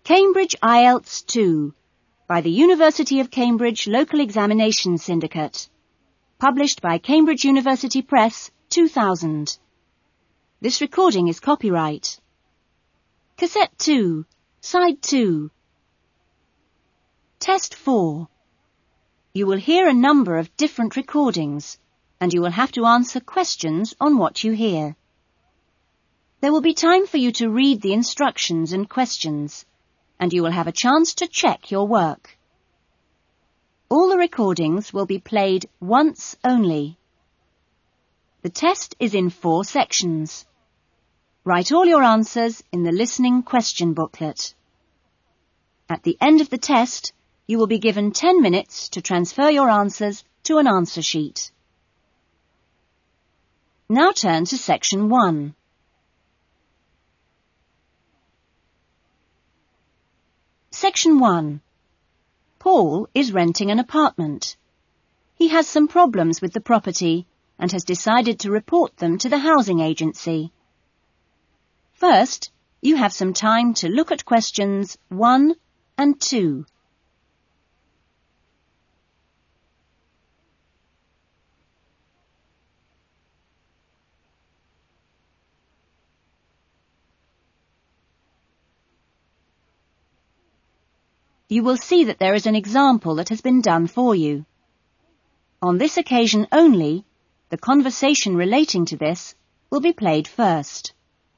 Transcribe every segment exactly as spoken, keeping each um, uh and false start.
Cambridge I E L T S two by the University of Cambridge Local Examination Syndicate. Published by Cambridge University Press, two thousand. This recording is copyright. Cassette two, Side two. Test four. You will hear a number of different recordings, and you will have to answer questions on what you hear. There will be time for you to read the instructions and questions, and you will have a chance to check your work. All the recordings will be played once only. The test is in four sections. Write all your answers in the listening question booklet. At the end of the test, you will be given ten minutes to transfer your answers to an answer sheet. Now turn to section one. Section one. Paul is renting an apartment. He has some problems with the property and has decided to report them to the housing agency. First, you have some time to look at questions one and two. You will see that there is an example that has been done for you. On this occasion only, the conversation relating to this will be played first.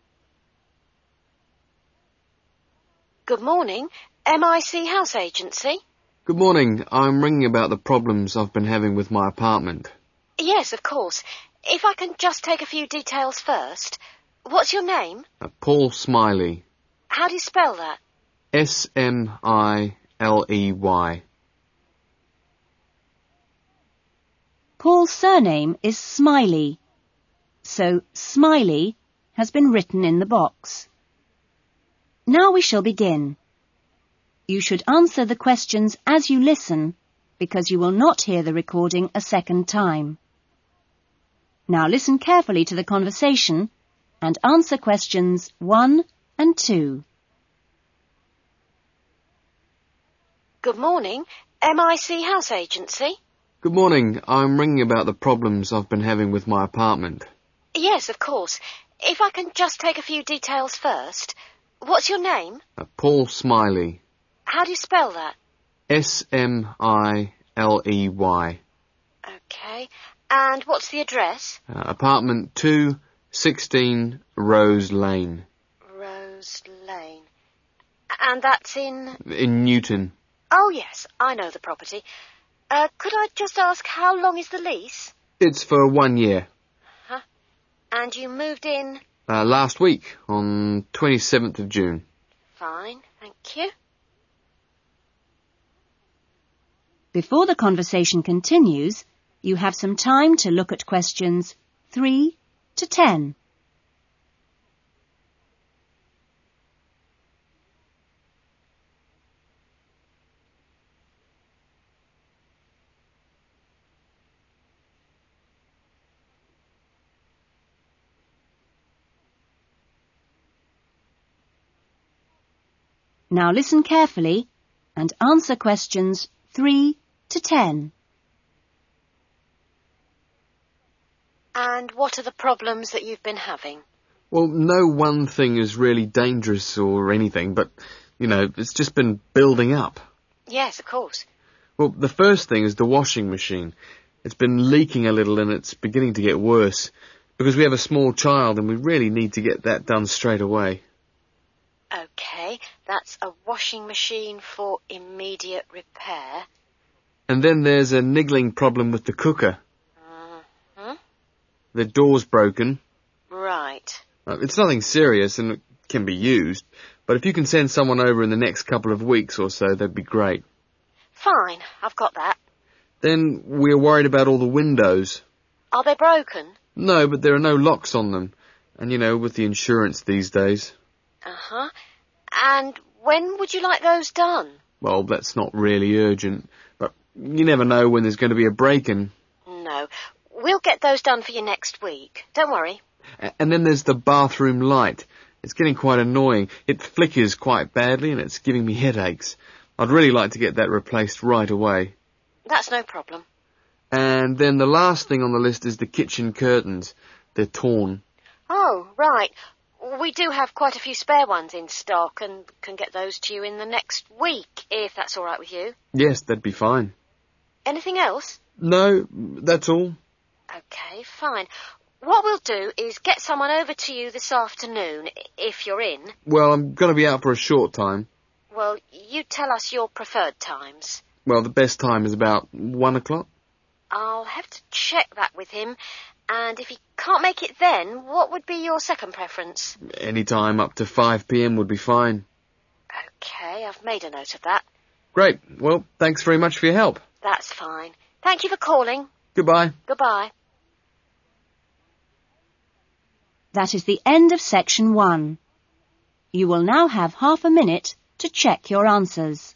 Good morning, M I C House Agency. Good morning. I'm ringing about the problems I've been having with my apartment. Yes, of course. If I can just take a few details first. What's your name? Uh, Paul Smiley. How do you spell that? S M I L E Y. Paul's surname is Smiley, so Smiley has been written in the box. Now we shall begin. You should answer the questions as you listen, because you will not hear the recording a second time. Now listen carefully to the conversation and answer questions one and two. Good morning, M I C House Agency. Good morning. I'm ringing about the problems I've been having with my apartment. Yes, of course. If I can just take a few details first. What's your name? Uh, Paul Smiley. How do you spell that? S M I L E Y. OK. And what's the address? Uh, apartment two, sixteen Rose Lane. Rose Lane. And that's in... In Newton. Oh, yes, I know the property. Uh, could I just ask, how long is the lease? It's for one year. Huh? And you moved in? Uh, last week, on twenty-seventh of June. Fine, thank you. Before the conversation continues, you have some time to look at questions three to ten. Now listen carefully and answer questions three to ten. And what are the problems that you've been having? Well, no one thing is really dangerous or anything, but, you know, it's just been building up. Yes, of course. Well, the first thing is the washing machine. It's been leaking a little and it's beginning to get worse, because we have a small child and we really need to get that done straight away. OK, that's a washing machine for immediate repair. And then there's a niggling problem with the cooker. Mm-hmm. The door's broken. Right. Uh, it's nothing serious and it can be used, but if you can send someone over in the next couple of weeks or so, that'd be great. Fine, I've got that. Then we're worried about all the windows. Are they broken? No, but there are no locks on them. And, you know, with the insurance these days. Uh-huh. And when would you like those done? Well, that's not really urgent, but you never know when there's going to be a break-in. No. We'll get those done for you next week. Don't worry. And then there's the bathroom light. It's getting quite annoying. It flickers quite badly and it's giving me headaches. I'd really like to get that replaced right away. That's no problem. And then the last thing on the list is the kitchen curtains. They're torn. Oh, right. We do have quite a few spare ones in stock and can get those to you in the next week, if that's all right with you. Yes, that'd be fine. Anything else? No, that's all. OK, fine. What we'll do is get someone over to you this afternoon, if you're in. Well, I'm going to be out for a short time. Well, you tell us your preferred times. Well, the best time is about one o'clock. I'll have to check that with him. And if he can't make it then, what would be your second preference? Any time up to five p.m. would be fine. OK, I've made a note of that. Great. Well, thanks very much for your help. That's fine. Thank you for calling. Goodbye. Goodbye. That is the end of section one. You will now have half a minute to check your answers.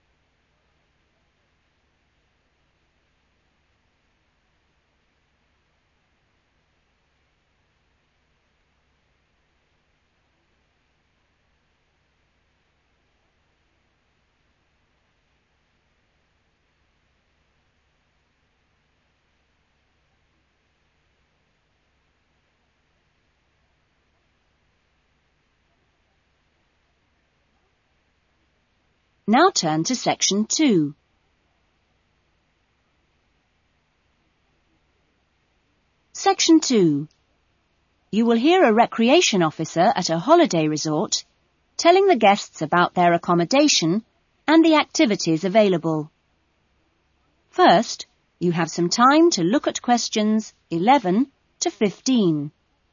Now turn to section two. Section two. You will hear a recreation officer at a holiday resort telling the guests about their accommodation and the activities available. First, you have some time to look at questions eleven to fifteen.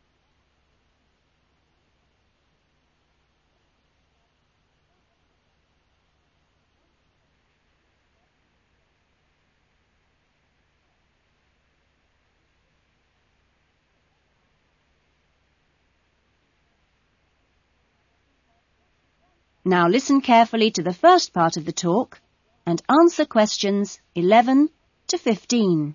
Now listen carefully to the first part of the talk and answer questions eleven to fifteen.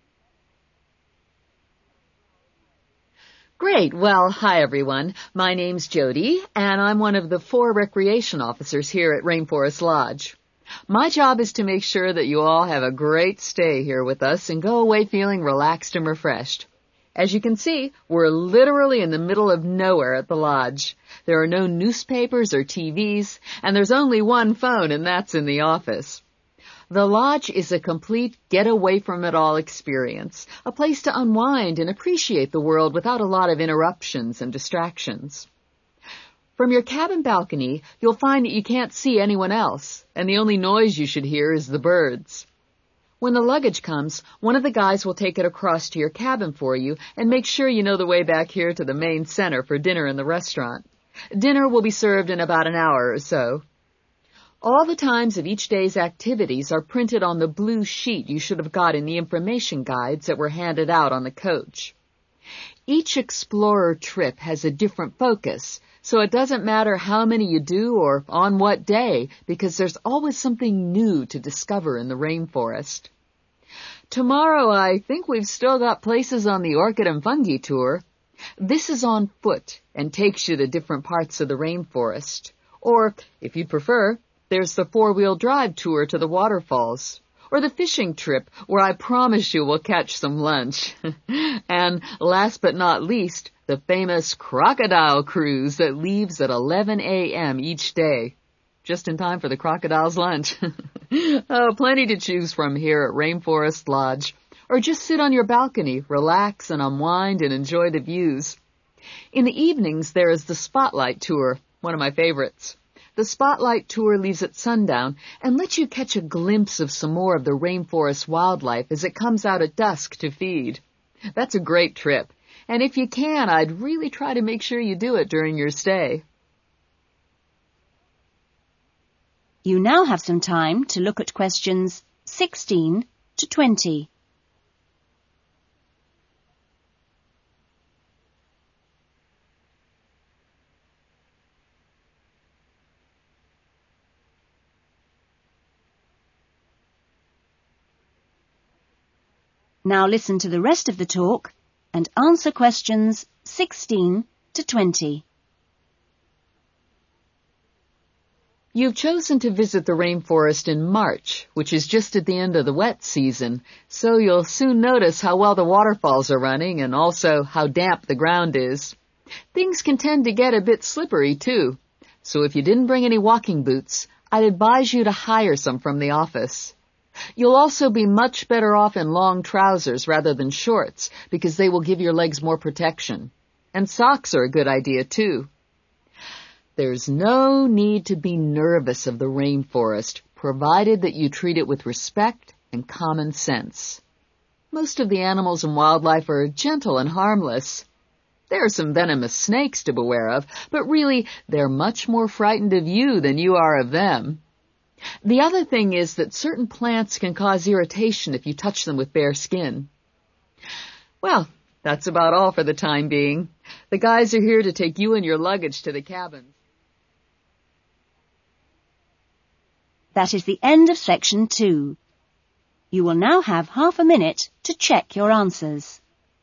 Great. Well, hi everyone. My name's Jody, and I'm one of the four recreation officers here at Rainforest Lodge. My job is to make sure that you all have a great stay here with us and go away feeling relaxed and refreshed. As you can see, we're literally in the middle of nowhere at the lodge. There are no newspapers or T Vs, and there's only one phone, and that's in the office. The lodge is a complete get-away-from-it-all experience, a place to unwind and appreciate the world without a lot of interruptions and distractions. From your cabin balcony, you'll find that you can't see anyone else, and the only noise you should hear is the birds. When the luggage comes, one of the guys will take it across to your cabin for you and make sure you know the way back here to the main center for dinner in the restaurant. Dinner will be served in about an hour or so. All the times of each day's activities are printed on the blue sheet you should have got in the information guides that were handed out on the coach. Each explorer trip has a different focus, so it doesn't matter how many you do or on what day, because there's always something new to discover in the rainforest. Tomorrow, I think we've still got places on the Orchid and Fungi tour. This is on foot and takes you to different parts of the rainforest. Or, if you prefer, there's the four-wheel drive tour to the waterfalls. Or the fishing trip, where I promise you we'll catch some lunch. And last but not least, the famous crocodile cruise that leaves at eleven a.m. each day. Just in time for the crocodile's lunch. Oh, plenty to choose from here at Rainforest Lodge. Or just sit on your balcony, relax and unwind and enjoy the views. In the evenings, there is the Spotlight Tour, one of my favorites. The Spotlight Tour leaves at sundown and lets you catch a glimpse of some more of the rainforest wildlife as it comes out at dusk to feed. That's a great trip, and if you can, I'd really try to make sure you do it during your stay. You now have some time to look at questions sixteen to twenty. Now listen to the rest of the talk and answer questions sixteen to twenty. You've chosen to visit the rainforest in March, which is just at the end of the wet season, so you'll soon notice how well the waterfalls are running and also how damp the ground is. Things can tend to get a bit slippery, too, so if you didn't bring any walking boots, I'd advise you to hire some from the office. You'll also be much better off in long trousers rather than shorts, because they will give your legs more protection. And socks are a good idea, too. There's no need to be nervous of the rainforest, provided that you treat it with respect and common sense. Most of the animals and wildlife are gentle and harmless. There are some venomous snakes to beware of, but really, they're much more frightened of you than you are of them. The other thing is that certain plants can cause irritation if you touch them with bare skin. Well, that's about all for the time being. The guys are here to take you and your luggage to the cabin. That is the end of section two. You will now have half a minute to check your answers.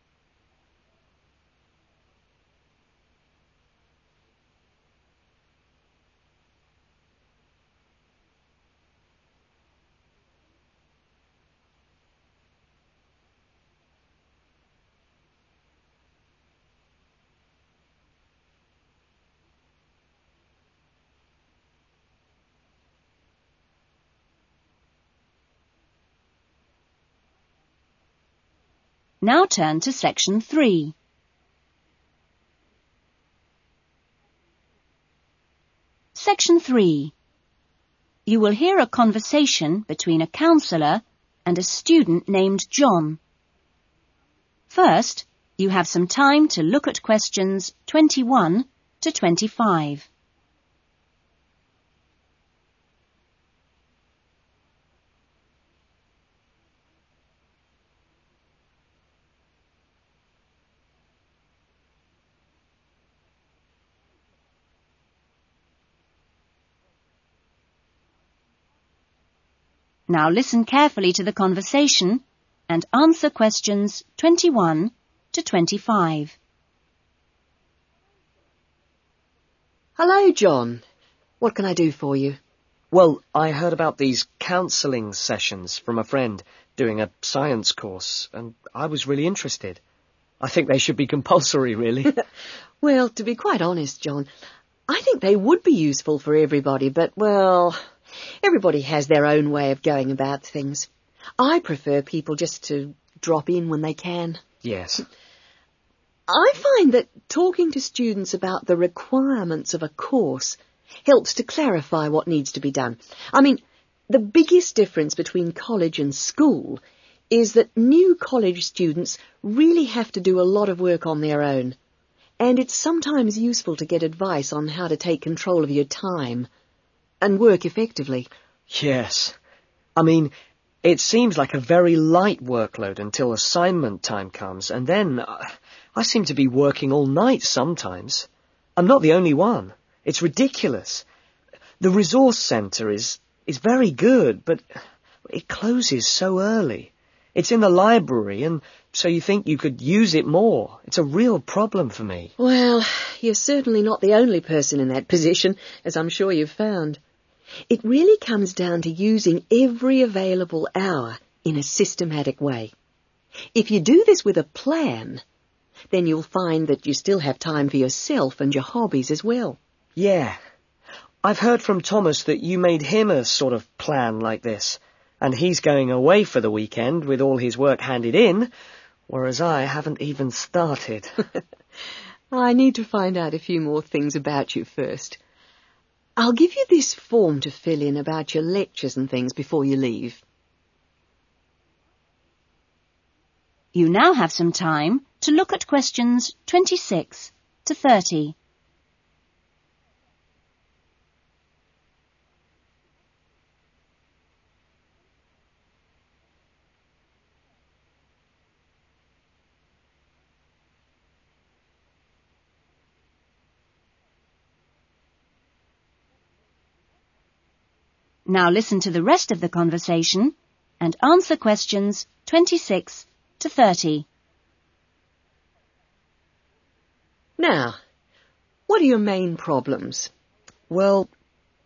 Now turn to section three. Section three. You will hear a conversation between a counsellor and a student named John. First, you have some time to look at questions twenty-one to twenty-five. Now listen carefully to the conversation and answer questions twenty-one to twenty-five. Hello, John. What can I do for you? Well, I heard about these counselling sessions from a friend doing a science course, and I was really interested. I think they should be compulsory, really. Well, to be quite honest, John, I think they would be useful for everybody, but, well, everybody has their own way of going about things. I prefer people just to drop in when they can. Yes. I find that talking to students about the requirements of a course helps to clarify what needs to be done. I mean, the biggest difference between college and school is that new college students really have to do a lot of work on their own, and it's sometimes useful to get advice on how to take control of your time and work effectively. Yes. I mean, it seems like a very light workload until assignment time comes, and then uh, I seem to be working all night sometimes. I'm not the only one. It's ridiculous. The resource centre is, is very good, but it closes so early. It's in the library, and so you think you could use it more. It's a real problem for me. Well, you're certainly not the only person in that position, as I'm sure you've found. It really comes down to using every available hour in a systematic way. If you do this with a plan, then you'll find that you still have time for yourself and your hobbies as well. Yeah. I've heard from Thomas that you made him a sort of plan like this, and he's going away for the weekend with all his work handed in, whereas I haven't even started. I need to find out a few more things about you first. I'll give you this form to fill in about your lectures and things before you leave. You now have some time to look at questions twenty-six to thirty. Now listen to the rest of the conversation and answer questions twenty-six to thirty. Now, what are your main problems? Well,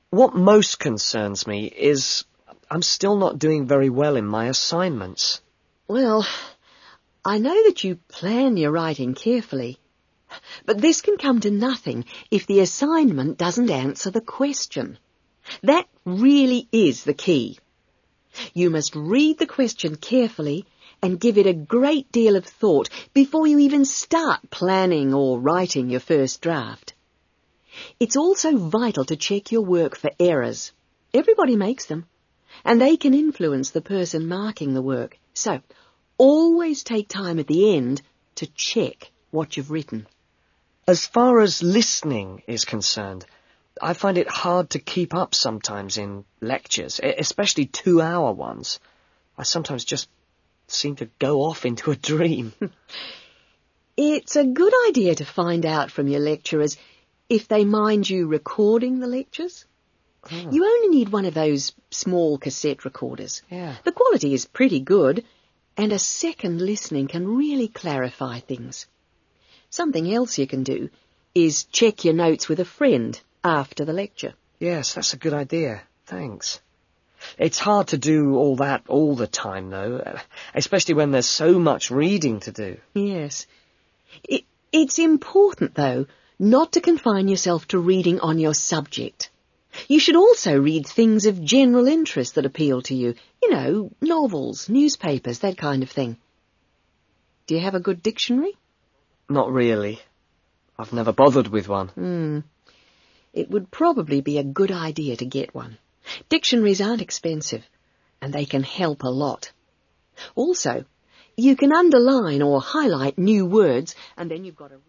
What most concerns me is I'm still not doing very well in my assignments. Well, I know that you plan your writing carefully, but this can come to nothing if the assignment doesn't answer the question. That really is the key. You must read the question carefully and give it a great deal of thought before you even start planning or writing your first draft. It's also vital to check your work for errors. Everybody makes them, and they can influence the person marking the work. So, always take time at the end to check what you've written. As far as listening is concerned, I find it hard to keep up sometimes in lectures, especially two-hour ones. I sometimes just seem to go off into a dream. It's a good idea to find out from your lecturers if they mind you recording the lectures. Oh. You only need one of those small cassette recorders. Yeah. The quality is pretty good, and a second listening can really clarify things. Something else you can do is check your notes with a friend after the lecture. Yes, that's a good idea. Thanks. It's hard to do all that all the time, though, especially when there's so much reading to do. Yes. It, it's important, though, not to confine yourself to reading on your subject. You should also read things of general interest that appeal to you. You know, novels, newspapers, that kind of thing. Do you have a good dictionary? Not really. I've never bothered with one. Hmm. It would probably be a good idea to get one. Dictionaries aren't expensive, and they can help a lot. Also, you can underline or highlight new words, and then you've got to...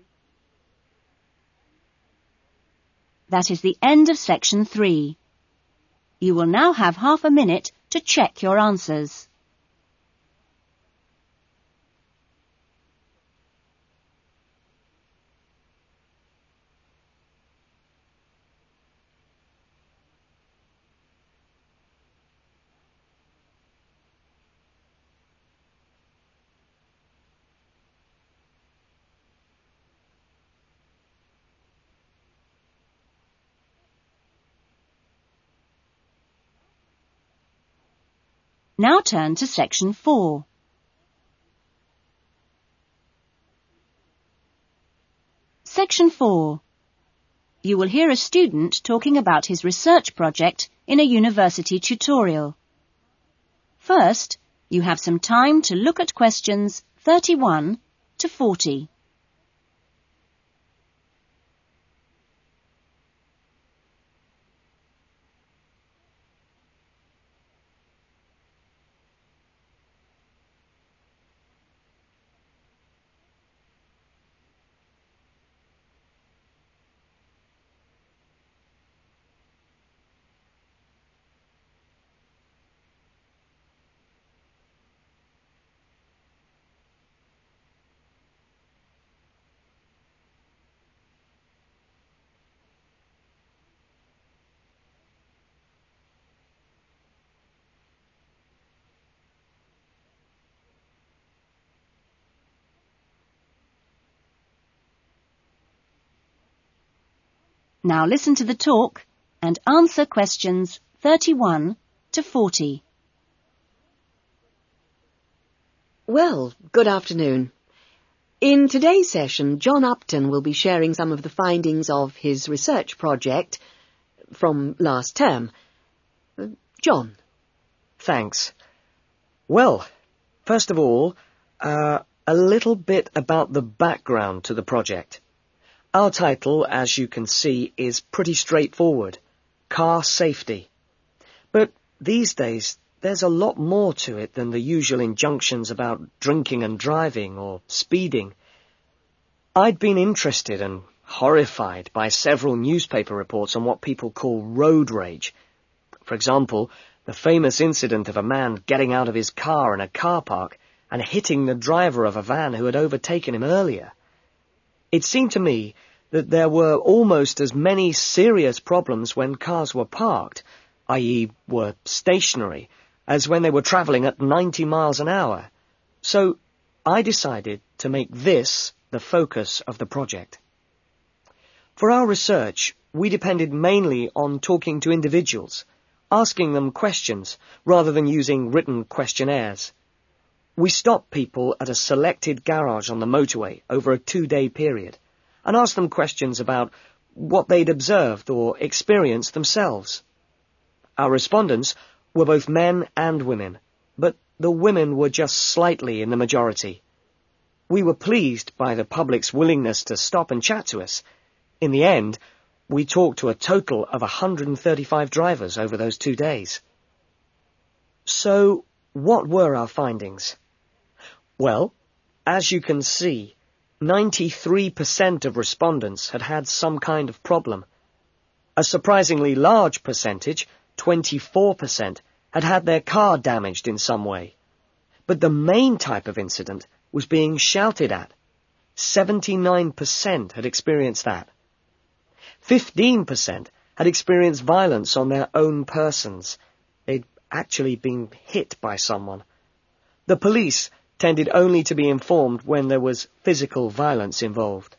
That is the end of section three. You will now have half a minute to check your answers. Now turn to section four. Section four. You will hear a student talking about his research project in a university tutorial. First, you have some time to look at questions thirty-one to forty. Now listen to the talk and answer questions thirty-one to forty. Well, good afternoon. In today's session, John Upton will be sharing some of the findings of his research project from last term. Uh, John. Thanks. Well, first of all, uh, a little bit about the background to the project. Our title, as you can see, is pretty straightforward. Car Safety. But these days, there's a lot more to it than the usual injunctions about drinking and driving or speeding. I'd been interested and horrified by several newspaper reports on what people call road rage. For example, the famous incident of a man getting out of his car in a car park and hitting the driver of a van who had overtaken him earlier. It seemed to me that there were almost as many serious problems when cars were parked, that is were stationary, as when they were travelling at ninety miles an hour. So I decided to make this the focus of the project. For our research, we depended mainly on talking to individuals, asking them questions rather than using written questionnaires. We stopped people at a selected garage on the motorway over a two-day period and asked them questions about what they'd observed or experienced themselves. Our respondents were both men and women, but the women were just slightly in the majority. We were pleased by the public's willingness to stop and chat to us. In the end, we talked to a total of one hundred thirty-five drivers over those two days. So, what were our findings? Well, as you can see, ninety-three percent of respondents had had some kind of problem. A surprisingly large percentage, twenty-four percent, had had their car damaged in some way. But the main type of incident was being shouted at. seventy-nine percent had experienced that. fifteen percent had experienced violence on their own persons. They'd actually been hit by someone. The police tended only to be informed when there was physical violence involved.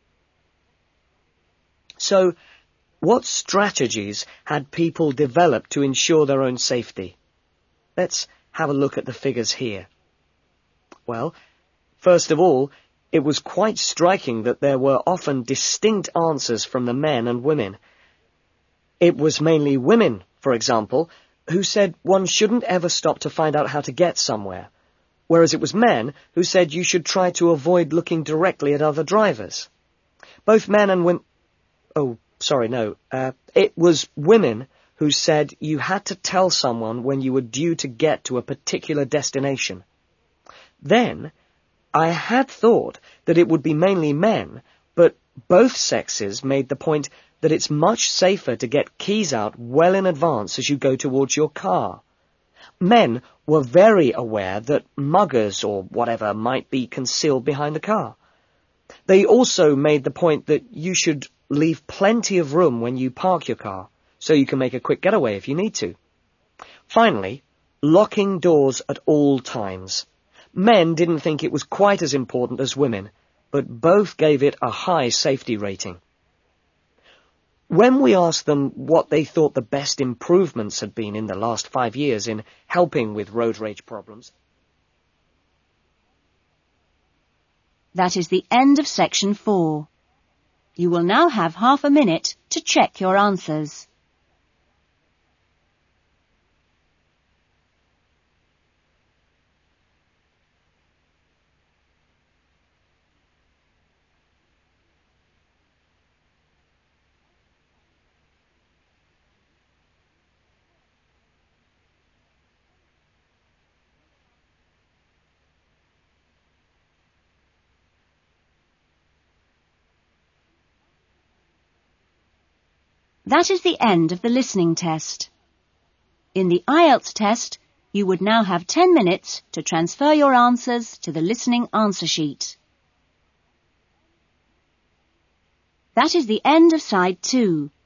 So, what strategies had people developed to ensure their own safety? Let's have a look at the figures here. Well, first of all, it was quite striking that there were often distinct answers from the men and women. It was mainly women, for example, who said one shouldn't ever stop to find out how to get somewhere, whereas it was men who said you should try to avoid looking directly at other drivers. Both men and women... Oh, sorry, no. Uh, it was women who said you had to tell someone when you were due to get to a particular destination. Then, I had thought that it would be mainly men, but both sexes made the point that it's much safer to get keys out well in advance as you go towards your car. Men were very aware that muggers or whatever might be concealed behind the car. They also made the point that you should leave plenty of room when you park your car, so you can make a quick getaway if you need to. Finally, locking doors at all times. Men didn't think it was quite as important as women, but both gave it a high safety rating. When we asked them what they thought the best improvements had been in the last five years in helping with road rage problems... That is the end of section four. You will now have half a minute to check your answers. That is the end of the listening test. In the I E L T S test, you would now have ten minutes to transfer your answers to the listening answer sheet. That is the end of side two.